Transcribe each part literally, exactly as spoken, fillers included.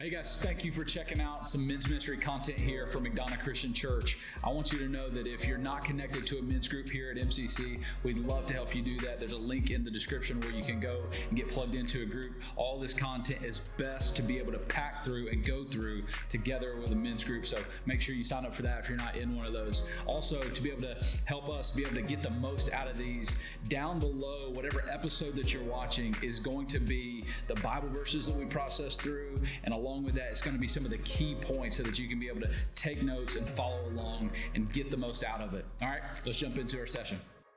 Hey guys, thank you for checking out some men's ministry content here from McDonough Christian Church. I want you to know that if you're not connected to a men's group here at M C C, we'd love to help you do that. There's a link in the description where you can go and get plugged into a group. All this content is best to be able to pack through and go through together with a men's group. So make sure you sign up for that if you're not in one of those. Also, to be able to help us be able to get the most out of these, down below, whatever episode that you're watching is going to be the Bible verses that we process through, and along Along with that, it's going to be some of the key points so that you can be able to take notes and follow along and get the most out of it. All right, let's jump into our session.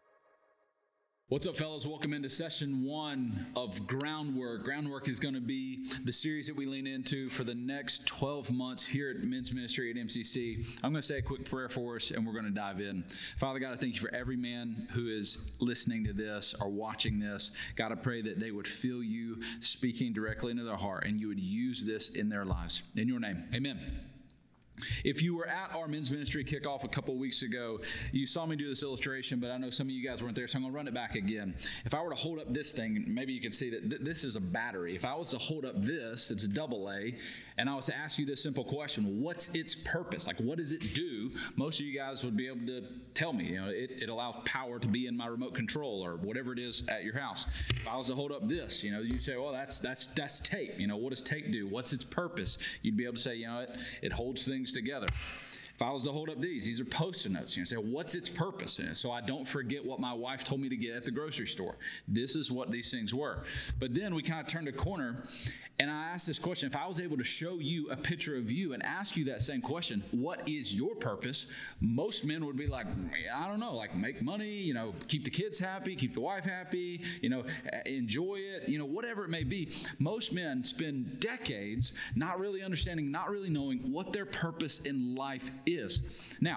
What's up, fellas? Welcome into session one of Groundwork. Groundwork is going to be the series that we lean into for the next twelve months here at Men's Ministry at M C C. I'm going to say a quick prayer for us, and we're going to dive in. Father God, I thank you for every man who is listening to this or watching this. God, I pray that they would feel you speaking directly into their heart, and you would use this in their lives. In your name, amen. If you were at our men's ministry kickoff a couple weeks ago, you saw me do this illustration, but I know some of you guys weren't there, so I'm going to run it back again. If I were to hold up this thing, maybe you can see that th- this is a battery. If I was to hold up this, it's a double A, and I was to ask you this simple question, what's its purpose? Like, what does it do? Most of you guys would be able to tell me. You know, it, it allows power to be in my remote control or whatever it is at your house. If I was to hold up this, you know, you'd say, well, that's that's that's tape. You know, what does tape do? What's its purpose? You'd be able to say, you know, it, it holds things together. If I was to hold up these, these are Post-it notes. You know, say, what's its purpose? So I don't forget what my wife told me to get at the grocery store. This is what these things were. But then we kind of turned a corner, and I asked this question. If I was able to show you a picture of you and ask you that same question, what is your purpose? Most men would be like, I don't know, like make money, you know, keep the kids happy, keep the wife happy, you know, enjoy it, you know, whatever it may be. Most men spend decades not really understanding, not really knowing what their purpose in life is. Now,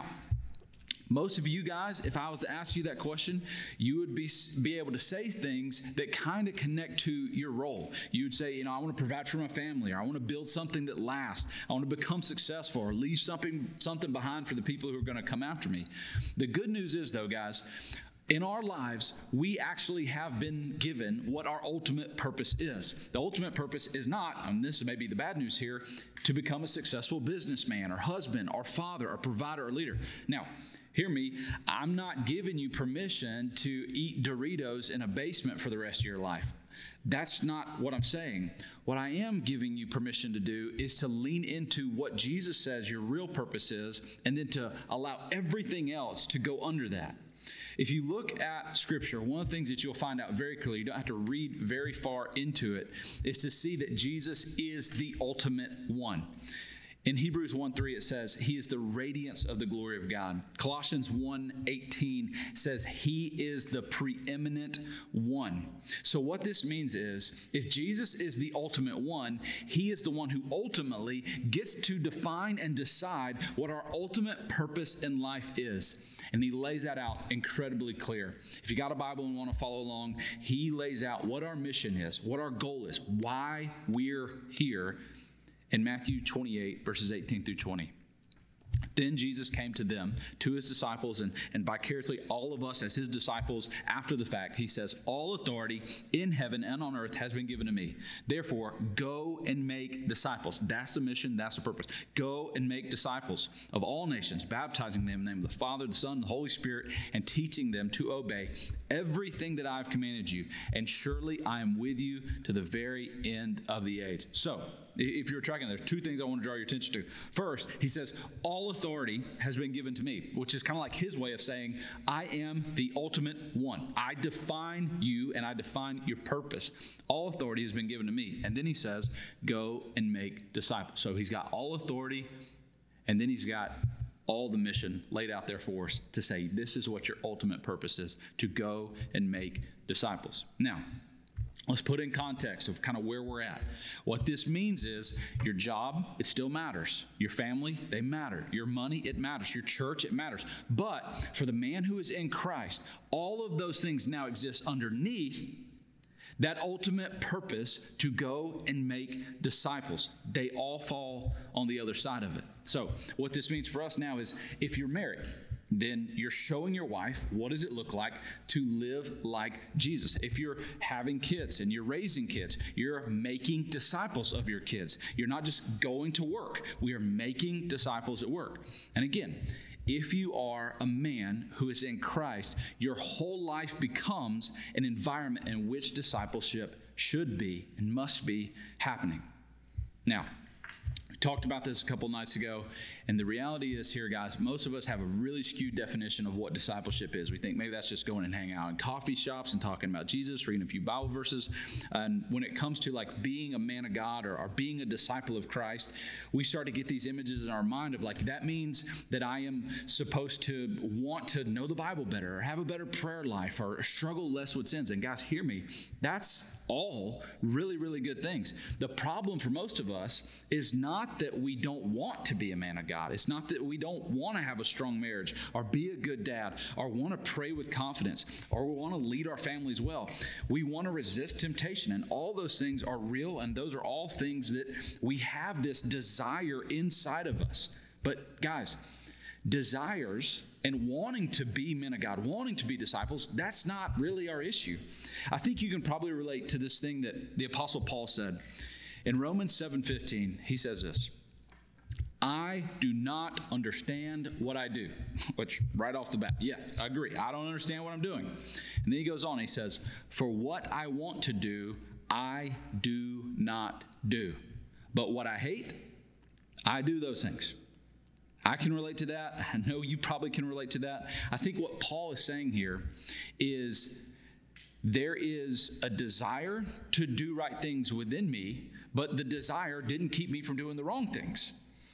most of you guys, if I was to ask you that question, you would be be able to say things that kind of connect to your role. You would say, you know, I want to provide for my family, or I want to build something that lasts. I want to become successful, or leave something something behind for the people who are going to come after me. The good news is, though, guys, in our lives, we actually have been given what our ultimate purpose is. The ultimate purpose is not, and this may be the bad news here, to become a successful businessman or husband or father or provider or leader. Now, hear me, I'm not giving you permission to eat Doritos in a basement for the rest of your life. That's not what I'm saying. What I am giving you permission to do is to lean into what Jesus says your real purpose is, and then to allow everything else to go under that. If you look at Scripture, one of the things that you'll find out very clearly, you don't have to read very far into it, is to see that Jesus is the ultimate one. In Hebrews one three, it says, he is the radiance of the glory of God. Colossians one eighteen says, he is the preeminent one. So what this means is, if Jesus is the ultimate one, he is the one who ultimately gets to define and decide what our ultimate purpose in life is. And he lays that out incredibly clear. If you got a Bible and want to follow along, he lays out what our mission is, what our goal is, why we're here in Matthew twenty-eight, verses eighteen through twenty. Then Jesus came to them, to his disciples, and, and vicariously all of us as his disciples after the fact. He says, all authority in heaven and on earth has been given to me. Therefore, go and make disciples. That's the mission. That's the purpose. Go and make disciples of all nations, baptizing them in the name of the Father, the Son, and the Holy Spirit, and teaching them to obey everything that I've commanded you. And surely I am with you to the very end of the age. So, if you're tracking, there's two things I want to draw your attention to. First, he says, all authority has been given to me, which is kind of like his way of saying, I am the ultimate one. I define you and I define your purpose. All authority has been given to me. And then he says, go and make disciples. So he's got all authority, and then he's got all the mission laid out there for us to say, this is what your ultimate purpose is, to go and make disciples. Now, let's put in context of kind of where we're at. What this means is your job, it still matters. Your family, they matter. Your money, it matters. Your church, it matters. But for the man who is in Christ, all of those things now exist underneath that ultimate purpose to go and make disciples. They all fall on the other side of it. So what this means for us now is if you're married, then you're showing your wife what does it look like to live like Jesus. If you're having kids and you're raising kids, you're making disciples of your kids. You're not just going to work. We are making disciples at work. And again, if you are a man who is in Christ, your whole life becomes an environment in which discipleship should be and must be happening. Now, we talked about this a couple nights ago, and the reality is here, guys, most of us have a really skewed definition of what discipleship is. We think maybe that's just going and hanging out in coffee shops and talking about Jesus, reading a few Bible verses. And when it comes to like being a man of God or, or being a disciple of Christ, we start to get these images in our mind of like, that means that I am supposed to want to know the Bible better or have a better prayer life or struggle less with sins. And guys, hear me, that's all really, really good things. The problem for most of us is not that we don't want to be a man of God. It's not that we don't want to have a strong marriage or be a good dad or want to pray with confidence or we want to lead our families well. We want to resist temptation, and all those things are real, and those are all things that we have this desire inside of us. But guys, desires and wanting to be men of God, wanting to be disciples, that's not really our issue. I think you can probably relate to this thing that the Apostle Paul said. In Romans seven fifteen, he says this, I do not understand what I do, which right off the bat, yes, I agree. I don't understand what I'm doing. And then he goes on, he says, for what I want to do, I do not do. But what I hate, I do those things. I can relate to that. I know you probably can relate to that. I think what Paul is saying here is there is a desire to do right things within me, but the desire didn't keep me from doing the wrong things.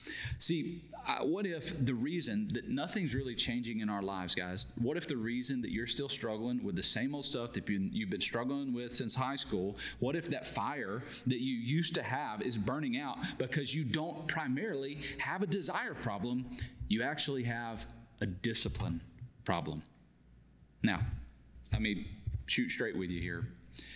See, what if the reason that nothing's really changing in our lives, guys, what if the reason that you're still struggling with the same old stuff that you've been struggling with since high school, what if that fire that you used to have is burning out because you don't primarily have a desire problem, you actually have a discipline problem? Now, let me shoot straight with you here.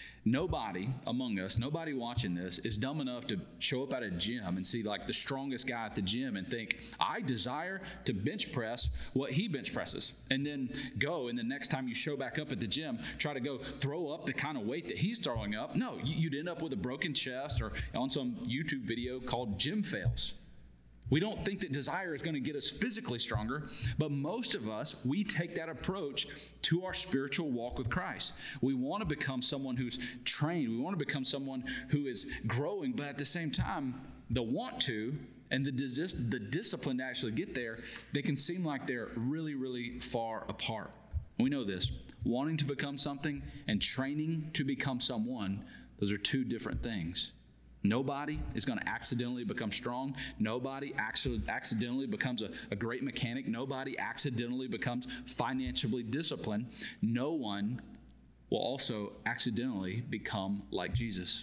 Nobody among us, nobody watching this is dumb enough to show up at a gym and see like the strongest guy at the gym and think, I desire to bench press what he bench presses. And then go, and the next time you show back up at the gym, try to go throw up the kind of weight that he's throwing up. No, you'd end up with a broken chest or on some YouTube video called Gym Fails. We don't think that desire is going to get us physically stronger, but most of us, we take that approach to our spiritual walk with Christ. We want to become someone who's trained. We want to become someone who is growing, but at the same time, the want to and the, dis- the discipline to actually get there, they can seem like they're really, really far apart. We know this. Wanting to become something and training to become someone, those are two different things. Nobody is going to accidentally become strong. Nobody actually accidentally becomes a, a great mechanic. Nobody accidentally becomes financially disciplined. No one will also accidentally become like Jesus.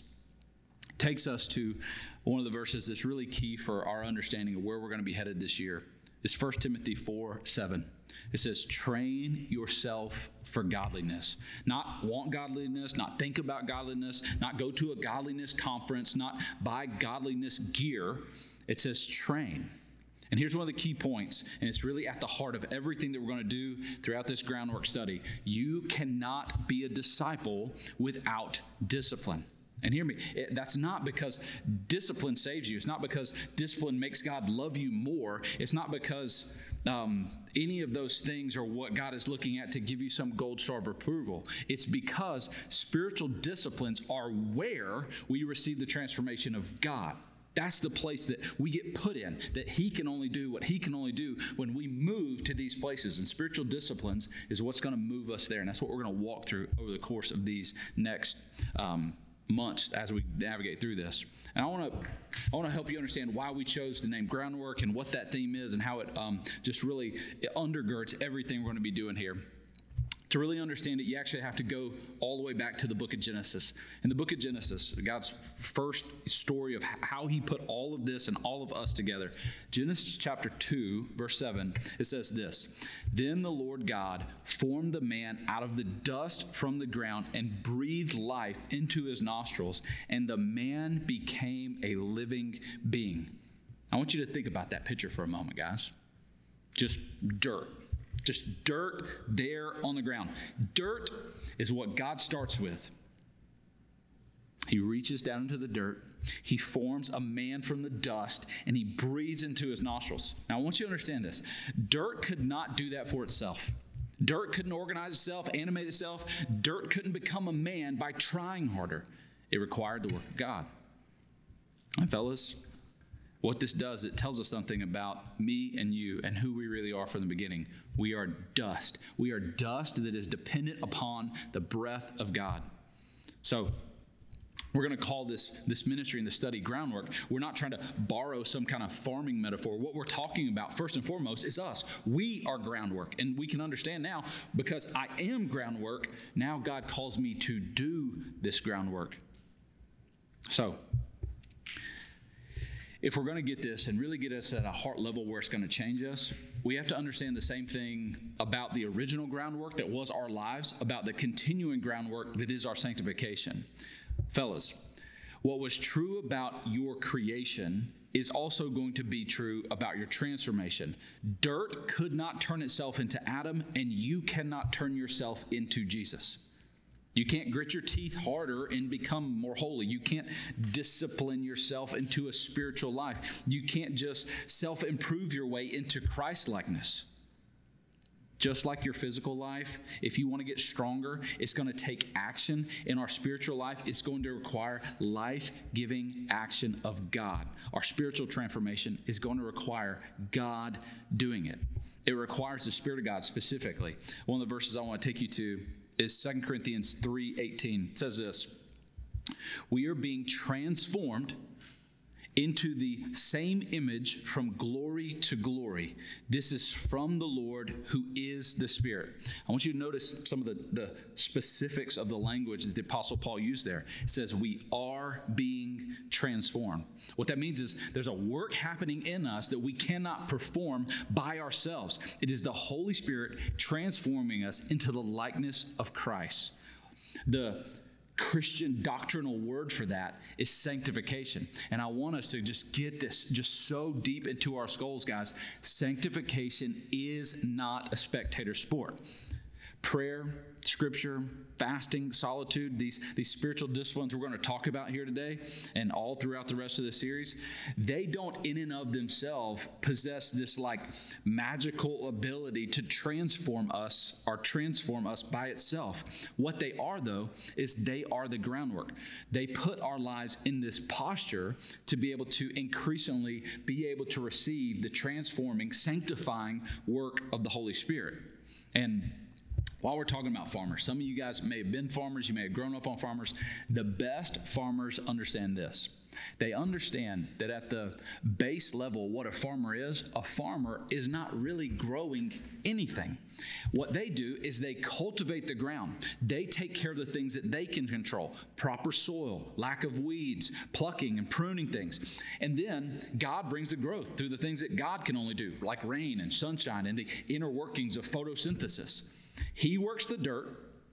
Takes us to one of the verses that's really key for our understanding of where we're going to be headed this year. It's First Timothy four seven. It says, train yourself for godliness. Not want godliness, not think about godliness, not go to a godliness conference, not buy godliness gear. It says train. And here's one of the key points, and it's really at the heart of everything that we're going to do throughout this groundwork study. You cannot be a disciple without discipline. And hear me, it, that's not because discipline saves you. It's not because discipline makes God love you more. It's not because um, any of those things are what God is looking at to give you some gold star of approval. It's because spiritual disciplines are where we receive the transformation of God. That's the place that we get put in, that he can only do what he can only do when we move to these places. And spiritual disciplines is what's going to move us there. And that's what we're going to walk through over the course of these next um months as we navigate through this. And I want to I want to help you understand why we chose the name Groundwork and what that theme is and how it um, just really it undergirds everything we're going to be doing here. To really understand it, you actually have to go all the way back to the book of Genesis. In the book of Genesis, God's first story of how he put all of this and all of us together. Genesis chapter two, verse seven, it says this, then the Lord God formed the man out of the dust from the ground and breathed life into his nostrils, and the man became a living being. I want you to think about that picture for a moment, guys. Just dirt. Just dirt there on the ground. Dirt is what God starts with. He reaches down into the dirt. He forms a man from the dust, and he breathes into his nostrils. Now, I want you to understand this. Dirt could not do that for itself. Dirt couldn't organize itself, animate itself. Dirt couldn't become a man by trying harder. It required the work of God. And fellas, what this does, it tells us something about me and you and who we really are from the beginning. We are dust. We are dust that is dependent upon the breath of God. So, we're going to call this, this ministry and the study groundwork. We're not trying to borrow some kind of farming metaphor. What we're talking about, first and foremost, is us. We are groundwork. And we can understand now, because I am groundwork, now God calls me to do this groundwork. So, if we're going to get this and really get us at a heart level where it's going to change us, we have to understand the same thing about the original groundwork that was our lives, about the continuing groundwork that is our sanctification. Fellas, what was true about your creation is also going to be true about your transformation. Dirt could not turn itself into Adam, and you cannot turn yourself into Jesus. You can't grit your teeth harder and become more holy. You can't discipline yourself into a spiritual life. You can't just self-improve your way into Christ-likeness. Just like your physical life, if you want to get stronger, it's going to take action. In our spiritual life, it's going to require life-giving action of God. Our spiritual transformation is going to require God doing it. It requires the Spirit of God specifically. One of the verses I want to take you to is Second Corinthians three eighteen. It says this: we are being transformed into the same image from glory to glory. This is from the Lord who is the Spirit. I want you to notice some of the, the specifics of the language that the Apostle Paul used there. It says we are being transformed. What that means is there's a work happening in us that we cannot perform by ourselves. It is the Holy Spirit transforming us into the likeness of Christ. The Christian doctrinal word for that is sanctification. And I want us to just get this just so deep into our skulls, guys. Sanctification is not a spectator sport. Prayer, scripture, fasting, solitude, these, these spiritual disciplines we're going to talk about here today and all throughout the rest of the series, they don't in and of themselves possess this like magical ability to transform us or transform us by itself. What they are, though, is they are the groundwork. They put our lives in this posture to be able to increasingly be able to receive the transforming, sanctifying work of the Holy Spirit. And while we're talking about farmers, some of you guys may have been farmers, you may have grown up on farmers. The best farmers understand this. They understand that at the base level, what a farmer is, a farmer is not really growing anything. What they do is they cultivate the ground. They take care of the things that they can control. Proper soil, lack of weeds, plucking and pruning things. And then God brings the growth through the things that God can only do, like rain and sunshine and the inner workings of photosynthesis. He works the dirt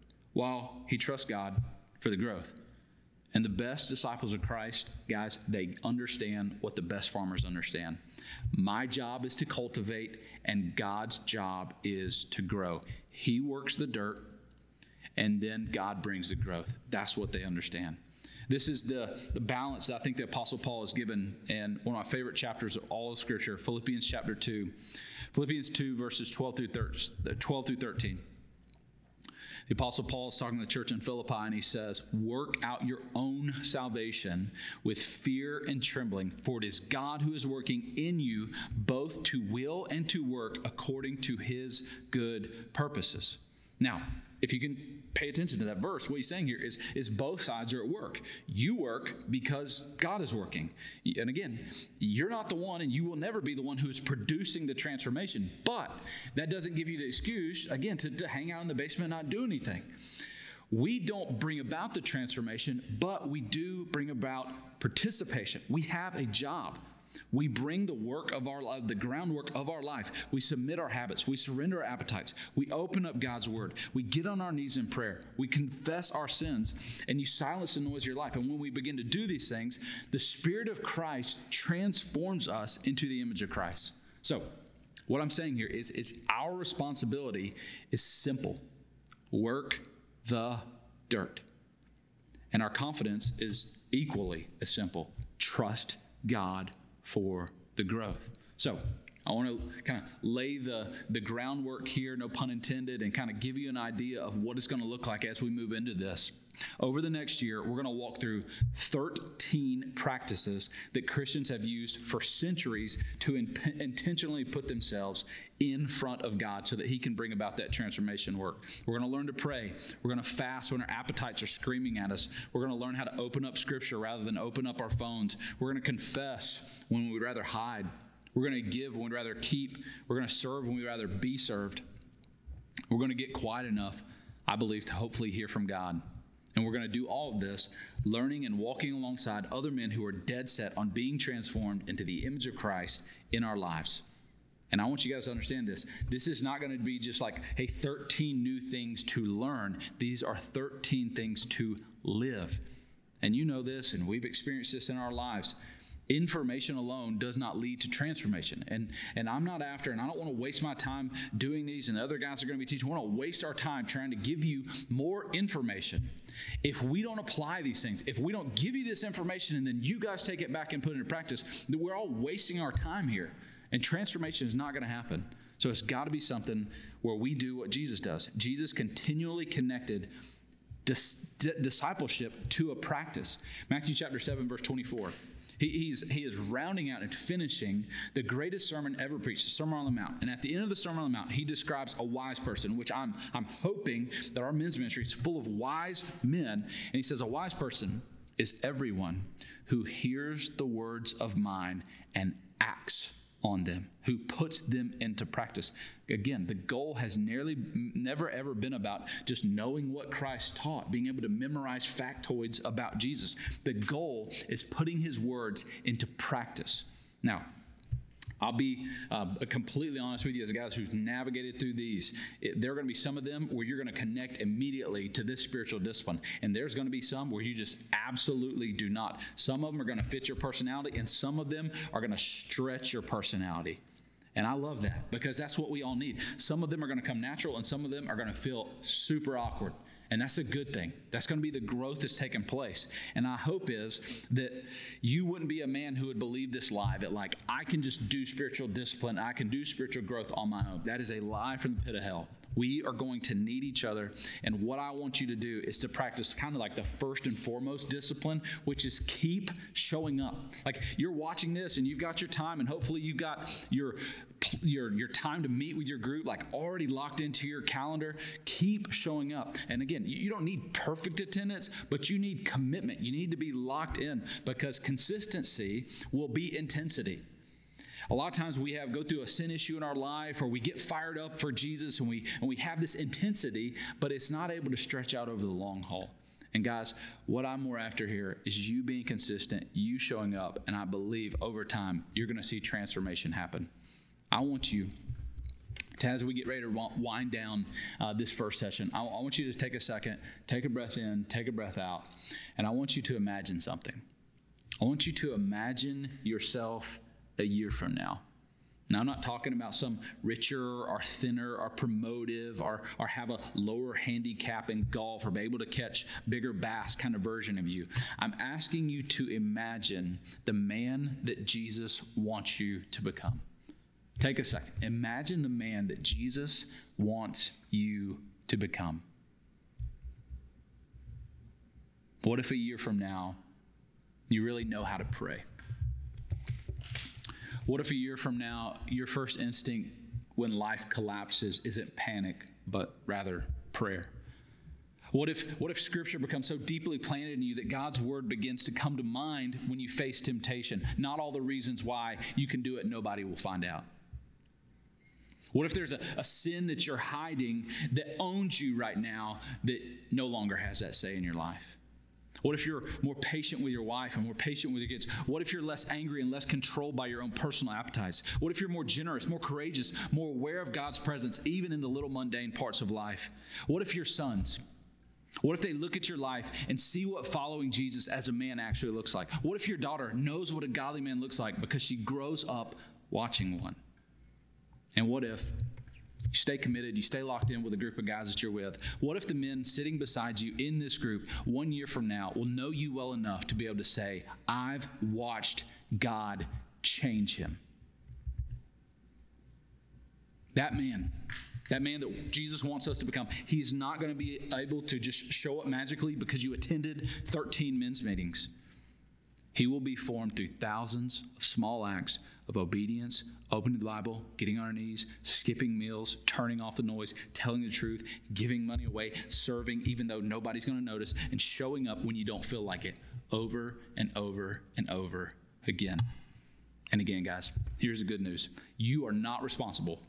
while he trusts God for the growth. And the best disciples of Christ, guys, they understand what the best farmers understand. My job is to cultivate, and God's job is to grow. He works the dirt, and then God brings the growth. That's what they understand. This is the, the balance that I think the Apostle Paul has given in one of my favorite chapters of all of Scripture, Philippians chapter two. Philippians two, verses twelve through thirteen. The Apostle Paul is talking to the church in Philippi, and he says, work out your own salvation with fear and trembling, for it is God who is working in you both to will and to work according to his good purposes. Now, if you can pay attention to that verse, what he's saying here is, is both sides are at work. You work because God is working. And again, you're not the one, and you will never be the one who's producing the transformation. But that doesn't give you the excuse, again, to, to hang out in the basement and not do anything. We don't bring about the transformation, but we do bring about participation. We have a job. We bring the work of our life, the groundwork of our life. We submit our habits. We surrender our appetites. We open up God's word. We get on our knees in prayer. We confess our sins, and you silence the noise of your life. And when we begin to do these things, the Spirit of Christ transforms us into the image of Christ. So, What I'm saying here is, is our responsibility is simple. Work the dirt. And our confidence is equally as simple. Trust God for the growth. So I want to kind of lay the, the groundwork here, no pun intended, and kind of give you an idea of what it's going to look like as we move into this. Over the next year, we're going to walk through thirteen practices that Christians have used for centuries to in- intentionally put themselves in front of God so that he can bring about that transformation work. We're going to learn to pray. We're going to fast when our appetites are screaming at us. We're going to learn how to open up Scripture rather than open up our phones. We're going to confess when we'd rather hide. We're going to give when we'd rather keep. We're going to serve when we'd rather be served. We're going to get quiet enough, I believe, to hopefully hear from God. And we're going to do all of this learning and walking alongside other men who are dead set on being transformed into the image of Christ in our lives. And I want you guys to understand this. This is not going to be just like, hey, thirteen new things to learn. These are thirteen things to live. And you know this, and we've experienced this in our lives. Information alone does not lead to transformation. And and I'm not after, and I don't want to waste my time doing these, and the other guys are going to be teaching. We don't waste our time trying to give you more information. If we don't apply these things, if we don't give you this information and then you guys take it back and put it into practice, then we're all wasting our time here. And transformation is not going to happen. So it's got to be something where we do what Jesus does. Jesus continually connected dis- d- discipleship to a practice. Matthew chapter seven, verse twenty-four. He, he's, he is rounding out and finishing the greatest sermon ever preached, the Sermon on the Mount. And at the end of the Sermon on the Mount, he describes a wise person, which I'm, I'm hoping that our men's ministry is full of wise men. And he says, a wise person is everyone who hears the words of mine and acts on them, who puts them into practice. Again, the goal has nearly never ever been about just knowing what Christ taught, being able to memorize factoids about Jesus. The goal is putting his words into practice. Now, I'll be uh, completely honest with you as guys who've navigated through these. It, there are going to be some of them where you're going to connect immediately to this spiritual discipline. And there's going to be some where you just absolutely do not. Some of them are going to fit your personality, and some of them are going to stretch your personality. And I love that because that's what we all need. Some of them are going to come natural, and some of them are going to feel super awkward. And that's a good thing. That's going to be the growth that's taking place. And our hope is that you wouldn't be a man who would believe this lie, that like, I can just do spiritual discipline, I can do spiritual growth on my own. That is a lie from the pit of hell. We are going to need each other. And what I want you to do is to practice kind of like the first and foremost discipline, which is keep showing up. Like you're watching this and you've got your time, and hopefully you've got your your your time to meet with your group like already locked into your calendar. Keep showing up. And again, you don't need perfect attendance, but you need commitment. You need to be locked in, because consistency will be intensity. A lot of times we have go through a sin issue in our life, or we get fired up for Jesus and we and we have this intensity, but it's not able to stretch out over the long haul. And guys, what I'm more after here is you being consistent, you showing up, and I believe over time you're going to see transformation happen. I want you to, as we get ready to wind down uh, this first session, I, I want you to take a second, take a breath in, take a breath out, and I want you to imagine something. I want you to imagine yourself a year from now. Now, I'm not talking about some richer or thinner or promotive or, or have a lower handicap in golf or be able to catch bigger bass kind of version of you. I'm asking you to imagine the man that Jesus wants you to become. Take a second. Imagine the man that Jesus wants you to become. What if a year from now you really know how to pray? What if a year from now, your first instinct when life collapses isn't panic, but rather prayer? What if, what if Scripture becomes so deeply planted in you that God's Word begins to come to mind when you face temptation? Not all the reasons why you can do it, nobody will find out. What if there's a, a sin that you're hiding that owns you right now that no longer has that say in your life? What if you're more patient with your wife and more patient with your kids? What if you're less angry and less controlled by your own personal appetites? What if you're more generous, more courageous, more aware of God's presence, even in the little mundane parts of life? What if your sons, what if they look at your life and see what following Jesus as a man actually looks like? What if your daughter knows what a godly man looks like because she grows up watching one? And what if you stay committed, you stay locked in with a group of guys that you're with? What if the men sitting beside you in this group one year from now will know you well enough to be able to say, I've watched God change him? That man, that man that Jesus wants us to become, he's not going to be able to just show up magically because you attended thirteen men's meetings. He will be formed through thousands of small acts of obedience, opening the Bible, getting on our knees, skipping meals, turning off the noise, telling the truth, giving money away, serving even though nobody's going to notice, and showing up when you don't feel like it, over and over and over again. And again, guys, here's the good news. You are not responsible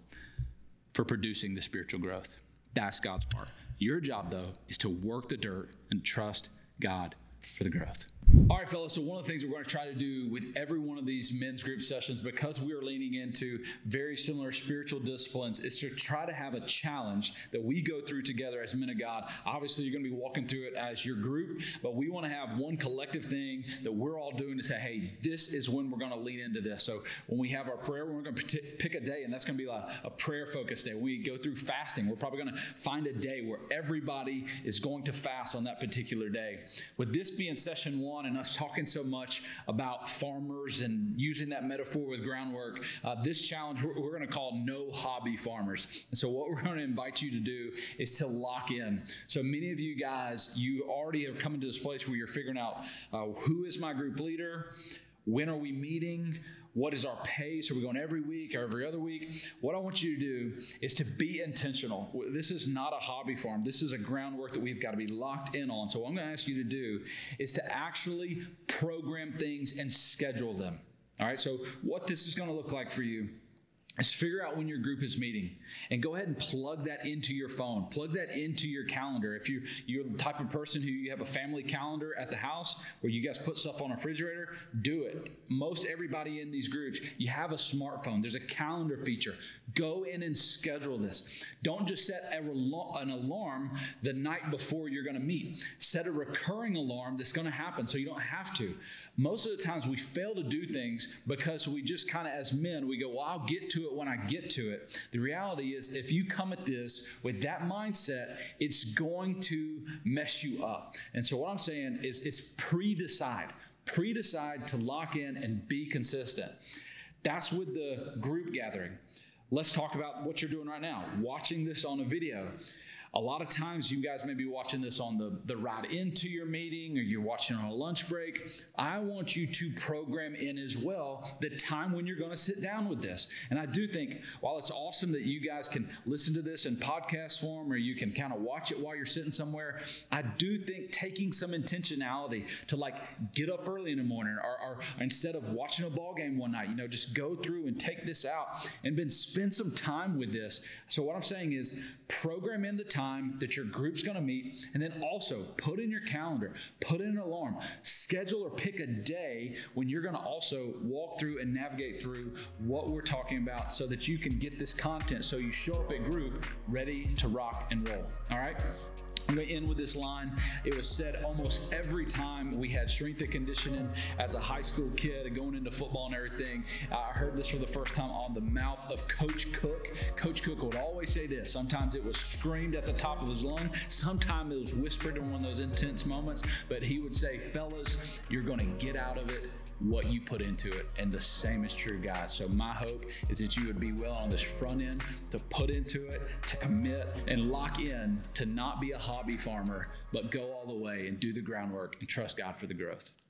for producing the spiritual growth. That's God's part. Your job, though, is to work the dirt and trust God for the growth. All right, fellas, so one of the things we're going to try to do with every one of these men's group sessions, because we are leaning into very similar spiritual disciplines, is to try to have a challenge that we go through together as men of God. Obviously, you're going to be walking through it as your group, but we want to have one collective thing that we're all doing to say, hey, this is when we're going to lean into this. So when we have our prayer, we're going to pick a day, and that's going to be like a prayer-focused day. When we go through fasting, we're probably going to find a day where everybody is going to fast on that particular day. With this being session one, and us talking so much about farmers and using that metaphor with groundwork, uh, this challenge we're, we're going to call No Hobby Farmers. And so what we're going to invite you to do is to lock in. So many of you guys, you already have come into this place where you're figuring out uh, who is my group leader, when are we meeting, what is our pace? Are we going every week or every other week? What I want you to do is to be intentional. This is not a hobby farm. This is a groundwork that we've got to be locked in on. So what I'm going to ask you to do is to actually program things and schedule them. All right, so what this is going to look like for you is figure out when your group is meeting and go ahead and plug that into your phone. Plug that into your calendar. If you're, you're the type of person who you have a family calendar at the house where you guys put stuff on a refrigerator, do it. Most everybody in these groups, you have a smartphone. There's a calendar feature. Go in and schedule this. Don't just set a, an alarm the night before you're going to meet. Set a recurring alarm that's going to happen so you don't have to. Most of the times we fail to do things because we just kind of, as men, we go, well, I'll get to it when I get to it. The reality is, if you come at this with that mindset, it's going to mess you up. And so what I'm saying is, it's pre-decide. Pre-decide to lock in and be consistent. That's with the group gathering. Let's talk about what you're doing right now, watching this on a video. A lot of times you guys may be watching this on the, the ride into your meeting, or you're watching on a lunch break. I want you to program in as well the time when you're going to sit down with this. And I do think, while it's awesome that you guys can listen to this in podcast form, or you can kind of watch it while you're sitting somewhere, I do think taking some intentionality to like get up early in the morning, or, or instead of watching a ball game one night, you know, just go through and take this out and then spend some time with this. So what I'm saying is, program in the time that your group's going to meet, and then also put in your calendar, put in an alarm, schedule or pick a day when you're going to also walk through and navigate through what we're talking about so that you can get this content so you show up at group ready to rock and roll. All right? I'm going to end with this line. It was said almost every time we had strength and conditioning as a high school kid and going into football and everything. Uh, I heard this for the first time on the mouth of Coach Cook. Coach Cook would always say this. Sometimes it was screamed at the top of his lung. Sometimes it was whispered in one of those intense moments. But he would say, fellas, you're going to get out of it what you put into it. And the same is true, guys. So my hope is that you would be willing on this front end to put into it, to commit and lock in, to not be a hobby farmer, but go all the way and do the groundwork and trust God for the growth.